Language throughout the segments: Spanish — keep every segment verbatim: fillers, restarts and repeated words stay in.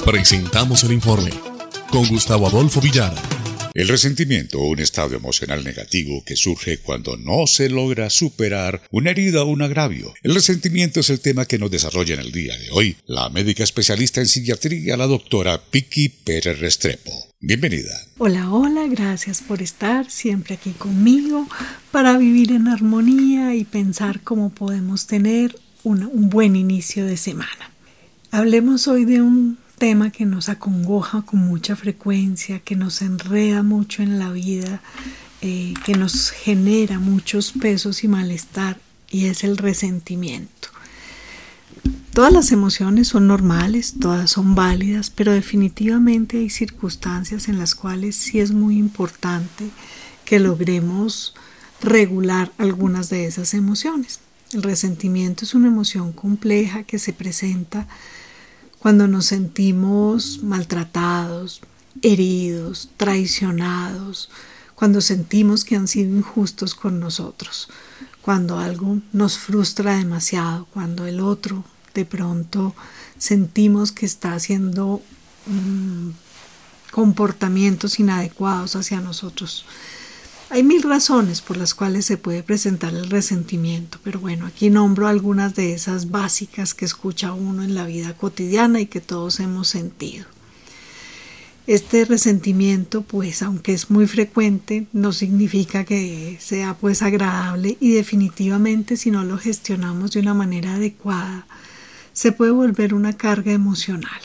Presentamos el informe con Gustavo Adolfo Villara. El resentimiento, un estado emocional negativo que surge cuando no se logra superar una herida o un agravio. El resentimiento es el tema que nos desarrolla en el día de hoy la médica especialista en psiquiatría, la doctora Vicky Pérez Restrepo. Bienvenida. Hola, hola, gracias por estar siempre aquí conmigo para vivir en armonía y pensar cómo podemos tener una, un buen inicio de semana. Hablemos hoy de un tema que nos acongoja con mucha frecuencia, que nos enreda mucho en la vida, eh, que nos genera muchos pesos y malestar, y es el resentimiento. Todas las emociones son normales, todas son válidas, pero definitivamente hay circunstancias en las cuales sí es muy importante que logremos regular algunas de esas emociones. El resentimiento es una emoción compleja que se presenta cuando nos sentimos maltratados, heridos, traicionados, cuando sentimos que han sido injustos con nosotros, cuando algo nos frustra demasiado, cuando el otro de pronto sentimos que está haciendo um, comportamientos inadecuados hacia nosotros. Hay mil razones por las cuales se puede presentar el resentimiento, pero bueno, aquí nombro algunas de esas básicas que escucha uno en la vida cotidiana y que todos hemos sentido. Este resentimiento, pues, aunque es muy frecuente, no significa que sea, pues, agradable, y definitivamente si no lo gestionamos de una manera adecuada, se puede volver una carga emocional.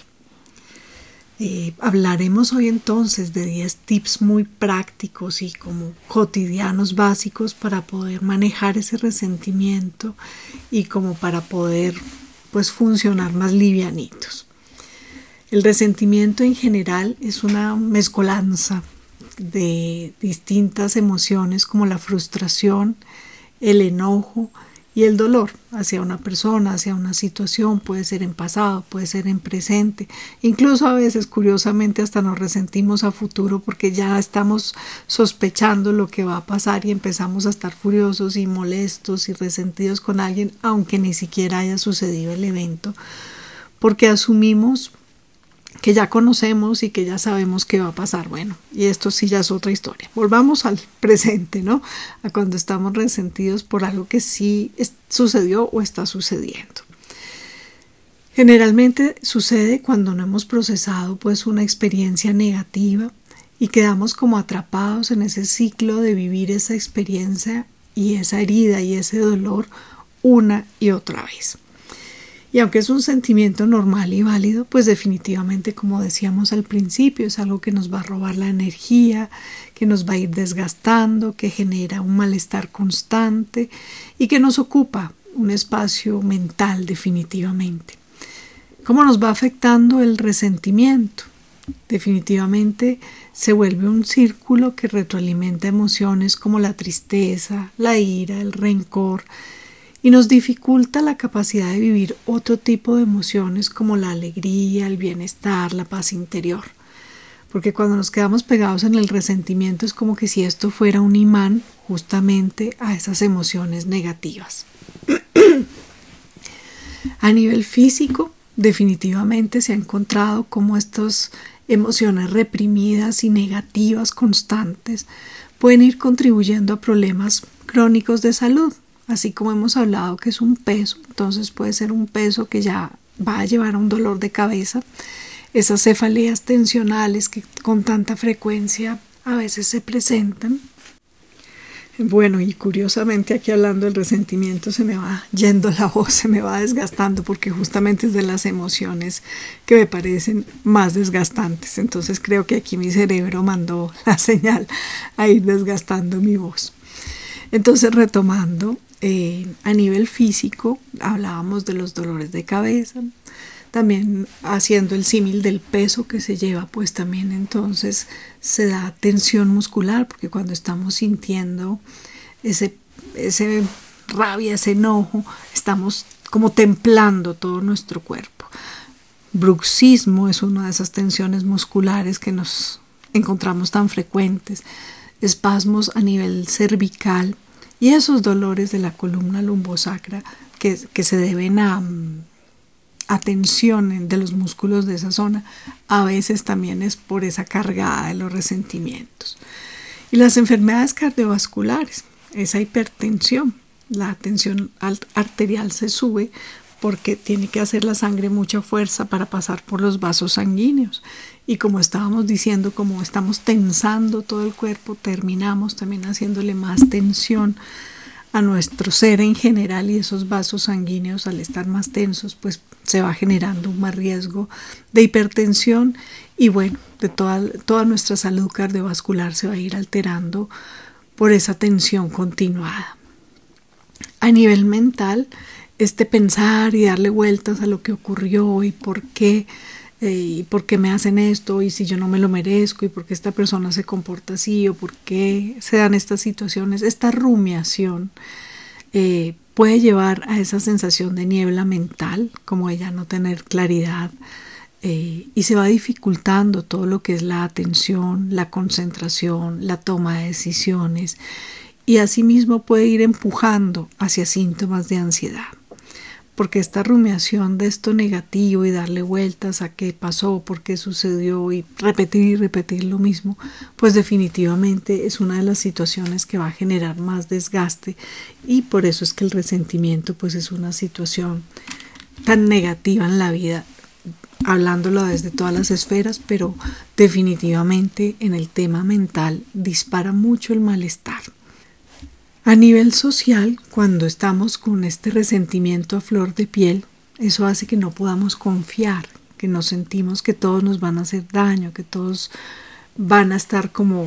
Eh, hablaremos hoy entonces de diez tips muy prácticos y como cotidianos básicos para poder manejar ese resentimiento y como para poder, pues, funcionar más livianitos. El resentimiento en general es una mezcolanza de distintas emociones como la frustración, el enojo y el dolor hacia una persona, hacia una situación. Puede ser en pasado, puede ser en presente. Incluso a veces, curiosamente, hasta nos resentimos a futuro porque ya estamos sospechando lo que va a pasar y empezamos a estar furiosos y molestos y resentidos con alguien, aunque ni siquiera haya sucedido el evento, porque asumimos que ya conocemos y que ya sabemos qué va a pasar. Bueno, y esto sí ya es otra historia. Volvamos al presente, ¿no? A cuando estamos resentidos por algo que sí es, sucedió o está sucediendo. Generalmente sucede cuando no hemos procesado, pues, una experiencia negativa y quedamos como atrapados en ese ciclo de vivir esa experiencia y esa herida y ese dolor una y otra vez. Y aunque es un sentimiento normal y válido, pues definitivamente, como decíamos al principio, es algo que nos va a robar la energía, que nos va a ir desgastando, que genera un malestar constante y que nos ocupa un espacio mental definitivamente. ¿Cómo nos va afectando el resentimiento? Definitivamente se vuelve un círculo que retroalimenta emociones como la tristeza, la ira, el rencor, y nos dificulta la capacidad de vivir otro tipo de emociones como la alegría, el bienestar, la paz interior. Porque cuando nos quedamos pegados en el resentimiento es como que si esto fuera un imán justamente a esas emociones negativas. A nivel físico, definitivamente se ha encontrado cómo estas emociones reprimidas y negativas constantes pueden ir contribuyendo a problemas crónicos de salud. Así como hemos hablado que es un peso, entonces puede ser un peso que ya va a llevar a un dolor de cabeza, esas cefaleas tensionales que con tanta frecuencia a veces se presentan. Bueno, y curiosamente aquí hablando del resentimiento se me va yendo la voz, se me va desgastando porque justamente es de las emociones que me parecen más desgastantes. Entonces creo que aquí mi cerebro mandó la señal a ir desgastando mi voz. Entonces, retomando, eh, a nivel físico hablábamos de los dolores de cabeza, también haciendo el símil del peso que se lleva, pues también entonces se da tensión muscular, porque cuando estamos sintiendo ese, ese rabia, ese enojo, estamos como templando todo nuestro cuerpo. Bruxismo es una de esas tensiones musculares que nos encontramos tan frecuentes, espasmos a nivel cervical y esos dolores de la columna lumbosacra que, que se deben a, atención de los músculos de esa zona, a veces también es por esa cargada de los resentimientos. Y las enfermedades cardiovasculares, esa hipertensión, la tensión arterial se sube porque tiene que hacer la sangre mucha fuerza para pasar por los vasos sanguíneos. Y como estábamos diciendo, como estamos tensando todo el cuerpo, terminamos también haciéndole más tensión a nuestro ser en general, y esos vasos sanguíneos, al estar más tensos, pues se va generando un más riesgo de hipertensión, y bueno, de toda, toda nuestra salud cardiovascular se va a ir alterando por esa tensión continuada. A nivel mental, este pensar y darle vueltas a lo que ocurrió y por qué, eh, y por qué me hacen esto, y si yo no me lo merezco, y por qué esta persona se comporta así, o por qué se dan estas situaciones, esta rumiación eh, puede llevar a esa sensación de niebla mental, como ella no tener claridad, eh, y se va dificultando todo lo que es la atención, la concentración, la toma de decisiones, y asimismo puede ir empujando hacia síntomas de ansiedad. Porque esta rumiación de esto negativo y darle vueltas a qué pasó, por qué sucedió, y repetir y repetir lo mismo, pues definitivamente es una de las situaciones que va a generar más desgaste, y por eso es que el resentimiento pues es una situación tan negativa en la vida, hablándolo desde todas las esferas, pero definitivamente en el tema mental dispara mucho el malestar. A nivel social, cuando estamos con este resentimiento a flor de piel, eso hace que no podamos confiar, que nos sentimos que todos nos van a hacer daño, que todos van a estar como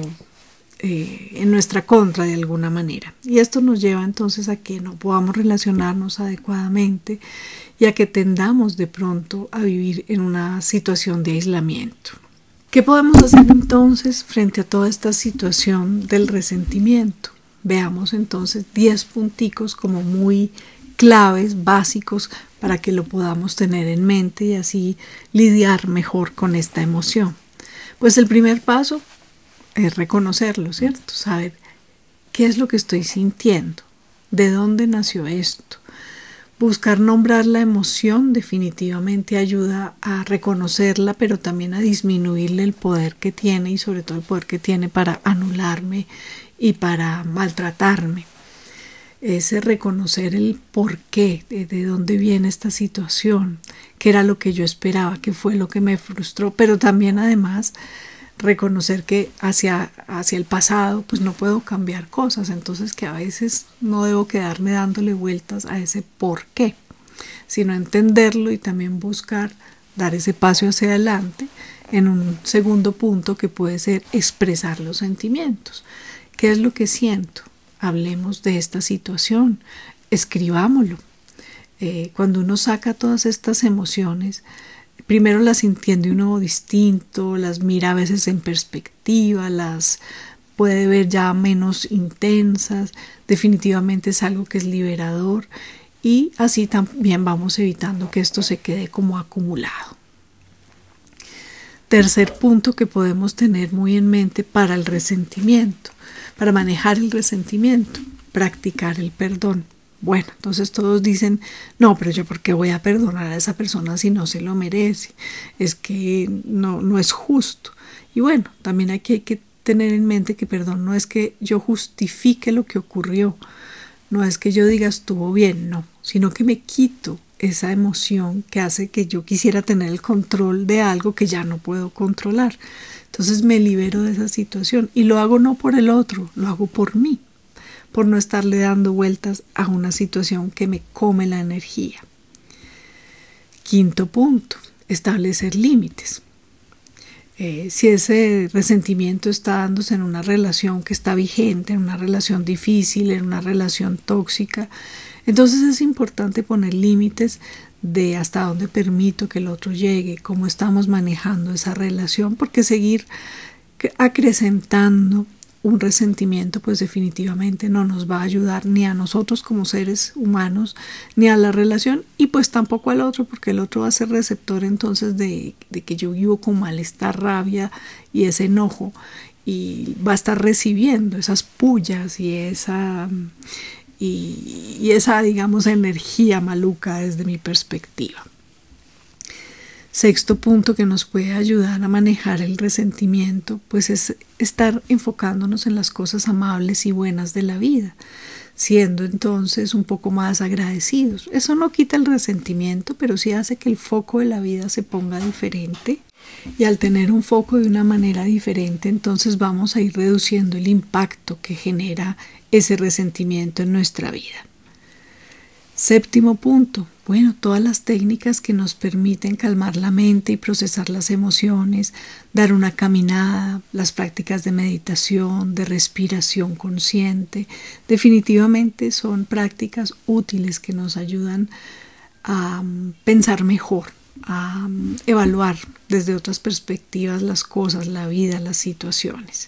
eh, en nuestra contra de alguna manera. Y esto nos lleva entonces a que no podamos relacionarnos adecuadamente y a que tendamos de pronto a vivir en una situación de aislamiento. ¿Qué podemos hacer entonces frente a toda esta situación del resentimiento? Veamos entonces diez punticos como muy claves, básicos, para que lo podamos tener en mente y así lidiar mejor con esta emoción. Pues el primer paso es reconocerlo, ¿cierto? Saber qué es lo que estoy sintiendo, de dónde nació esto. Buscar nombrar la emoción definitivamente ayuda a reconocerla, pero también a disminuirle el poder que tiene, y sobre todo el poder que tiene para anularme y para maltratarme. Ese reconocer el por qué, de, de dónde viene esta situación, qué era lo que yo esperaba, qué fue lo que me frustró, pero también además reconocer que hacia, hacia el pasado pues no puedo cambiar cosas, entonces que a veces no debo quedarme dándole vueltas a ese por qué, sino entenderlo y también buscar dar ese paso hacia adelante en un segundo punto que puede ser expresar los sentimientos. ¿Qué es lo que siento? Hablemos de esta situación, escribámoslo. Eh, cuando uno saca todas estas emociones, primero las entiende uno distinto, las mira a veces en perspectiva, las puede ver ya menos intensas, definitivamente es algo que es liberador, y así también vamos evitando que esto se quede como acumulado. Tercer punto que podemos tener muy en mente para el resentimiento, para manejar el resentimiento, practicar el perdón. Bueno, entonces todos dicen, no, pero yo ¿por qué voy a perdonar a esa persona si no se lo merece? Es que no, no es justo. Y bueno, también aquí hay que tener en mente que perdón no es que yo justifique lo que ocurrió, no es que yo diga estuvo bien, no, sino que me quito esa emoción que hace que yo quisiera tener el control de algo que ya no puedo controlar. Entonces me libero de esa situación y lo hago no por el otro, lo hago por mí, por no estarle dando vueltas a una situación que me come la energía. Quinto punto, establecer límites. Eh, si ese resentimiento está dándose en una relación que está vigente, en una relación difícil, en una relación tóxica, entonces es importante poner límites de hasta dónde permito que el otro llegue, cómo estamos manejando esa relación, porque seguir acrecentando un resentimiento pues definitivamente no nos va a ayudar ni a nosotros como seres humanos ni a la relación, y pues tampoco al otro, porque el otro va a ser receptor entonces de, de que yo vivo con malestar, rabia y ese enojo, y va a estar recibiendo esas pullas y esa y, y esa digamos energía maluca desde mi perspectiva. Sexto punto que nos puede ayudar a manejar el resentimiento, pues es estar enfocándonos en las cosas amables y buenas de la vida, siendo entonces un poco más agradecidos. Eso no quita el resentimiento, pero sí hace que el foco de la vida se ponga diferente. Y al tener un foco de una manera diferente, entonces vamos a ir reduciendo el impacto que genera ese resentimiento en nuestra vida. Séptimo punto, bueno, todas las técnicas que nos permiten calmar la mente y procesar las emociones, dar una caminada, las prácticas de meditación, de respiración consciente, definitivamente son prácticas útiles que nos ayudan a um, pensar mejor, a um, evaluar desde otras perspectivas las cosas, la vida, las situaciones.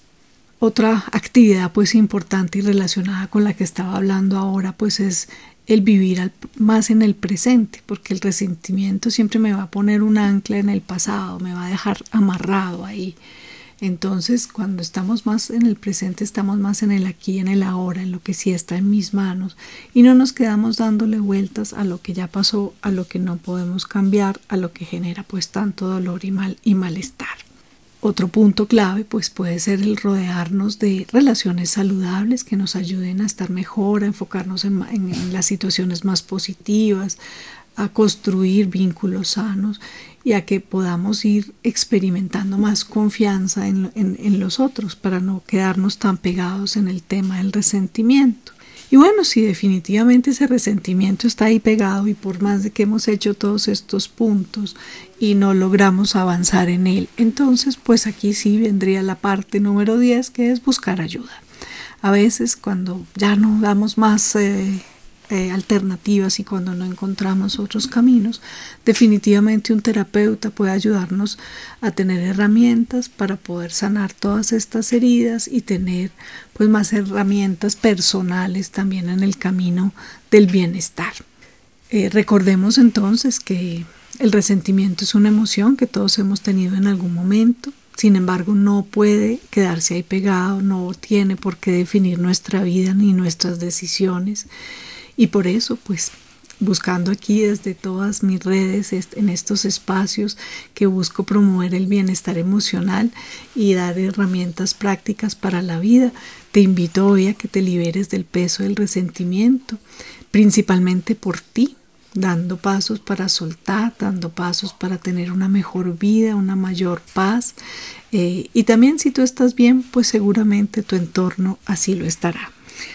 Otra actividad pues importante y relacionada con la que estaba hablando ahora pues es el vivir al, más en el presente, porque el resentimiento siempre me va a poner un ancla en el pasado, me va a dejar amarrado ahí. Entonces, cuando estamos más en el presente, estamos más en el aquí, en el ahora, en lo que sí está en mis manos, y no nos quedamos dándole vueltas a lo que ya pasó, a lo que no podemos cambiar, a lo que genera pues tanto dolor y mal y malestar. Otro punto clave pues puede ser el rodearnos de relaciones saludables que nos ayuden a estar mejor, a enfocarnos en, en, en las situaciones más positivas, a construir vínculos sanos y a que podamos ir experimentando más confianza en, en, en los otros para no quedarnos tan pegados en el tema del resentimiento. Y bueno, si definitivamente ese resentimiento está ahí pegado y por más de que hemos hecho todos estos puntos y no logramos avanzar en él, entonces pues aquí sí vendría la parte número diez, que es buscar ayuda. A veces cuando ya no damos más eh, eh, alternativas y cuando no encontramos otros caminos, definitivamente un terapeuta puede ayudarnos a tener herramientas para poder sanar todas estas heridas y tener pues más herramientas personales también en el camino del bienestar. Eh, recordemos entonces que el resentimiento es una emoción que todos hemos tenido en algún momento. Sin embargo, no puede quedarse ahí pegado, no tiene por qué definir nuestra vida ni nuestras decisiones. Y por eso, pues, buscando aquí desde todas mis redes, en estos espacios que busco promover el bienestar emocional y dar herramientas prácticas para la vida, te invito hoy a que te liberes del peso del resentimiento, principalmente por ti, dando pasos para soltar, dando pasos para tener una mejor vida, una mayor paz. Eh, y también si tú estás bien, pues seguramente tu entorno así lo estará.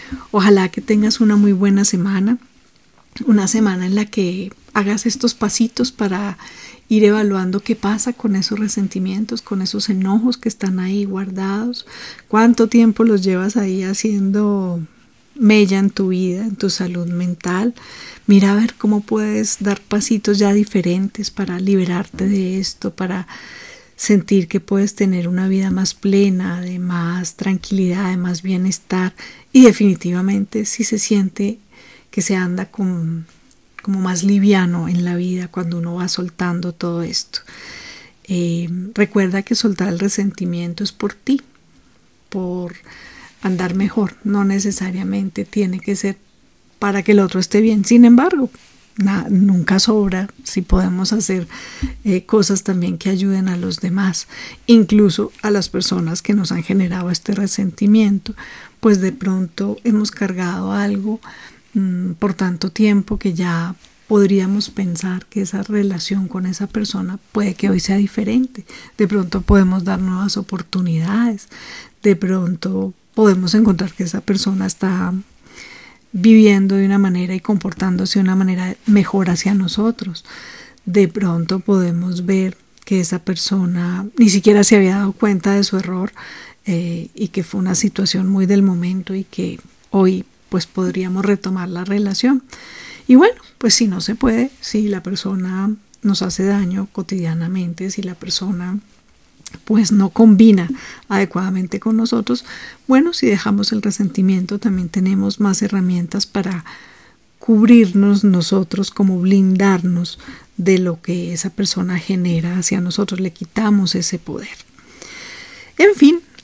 Ojalá que tengas una muy buena semana, una semana en la que hagas estos pasitos para ir evaluando qué pasa con esos resentimientos, con esos enojos que están ahí guardados, cuánto tiempo los llevas ahí haciendo mella en tu vida, en tu salud mental. Mira a ver cómo puedes dar pasitos ya diferentes para liberarte de esto, para sentir que puedes tener una vida más plena, de más tranquilidad, de más bienestar, y definitivamente si se siente que se anda con, como más liviano en la vida cuando uno va soltando todo esto. Eh, recuerda que soltar el resentimiento es por ti, por andar mejor, no necesariamente tiene que ser para que el otro esté bien. Sin embargo, na, nunca sobra si podemos hacer eh, cosas también que ayuden a los demás, incluso a las personas que nos han generado este resentimiento, pues de pronto hemos cargado algo mmm, por tanto tiempo que ya podríamos pensar que esa relación con esa persona puede que hoy sea diferente. De pronto podemos dar nuevas oportunidades, de pronto podemos encontrar que esa persona está viviendo de una manera y comportándose de una manera mejor hacia nosotros. De pronto podemos ver que esa persona ni siquiera se había dado cuenta de su error eh, y que fue una situación muy del momento y que hoy pues podríamos retomar la relación. Y bueno, pues si no se puede, si la persona nos hace daño cotidianamente, si la persona pues no combina adecuadamente con nosotros, bueno, si dejamos el resentimiento también tenemos más herramientas para cubrirnos nosotros, como blindarnos de lo que esa persona genera hacia nosotros, le quitamos ese poder. En fin,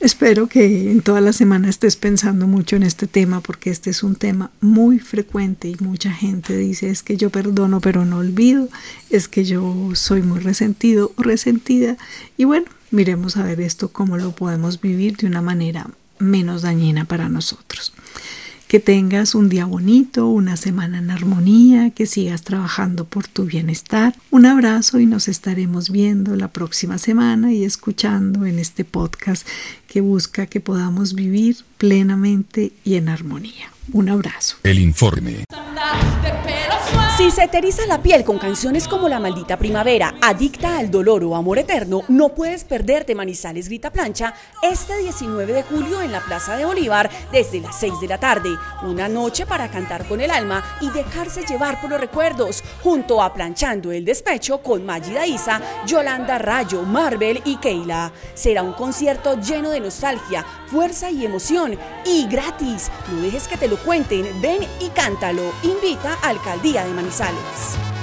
Espero que en toda la semana estés pensando mucho en este tema, porque este es un tema muy frecuente y mucha gente dice: es que yo perdono pero no olvido, es que yo soy muy resentido o resentida. Y bueno, miremos a ver esto cómo lo podemos vivir de una manera menos dañina para nosotros. Que tengas un día bonito, una semana en armonía, que sigas trabajando por tu bienestar. Un abrazo y nos estaremos viendo la próxima semana y escuchando en este podcast que busca que podamos vivir plenamente y en armonía. Un abrazo. El informe. Si se te eriza la piel con canciones como La Maldita Primavera, Adicta al Dolor o Amor Eterno, no puedes perderte Manizales Grita Plancha este diecinueve de julio en la Plaza de Bolívar desde las seis de la tarde. Una noche para cantar con el alma y dejarse llevar por los recuerdos, junto a Planchando el Despecho con Magida Isa, Yolanda Rayo, Marvel y Keila. Será un concierto lleno de nostalgia, fuerza y emoción, y gratis. No dejes que te lo cuenten, ven y cántalo. Invita a Alcaldía de Manizales.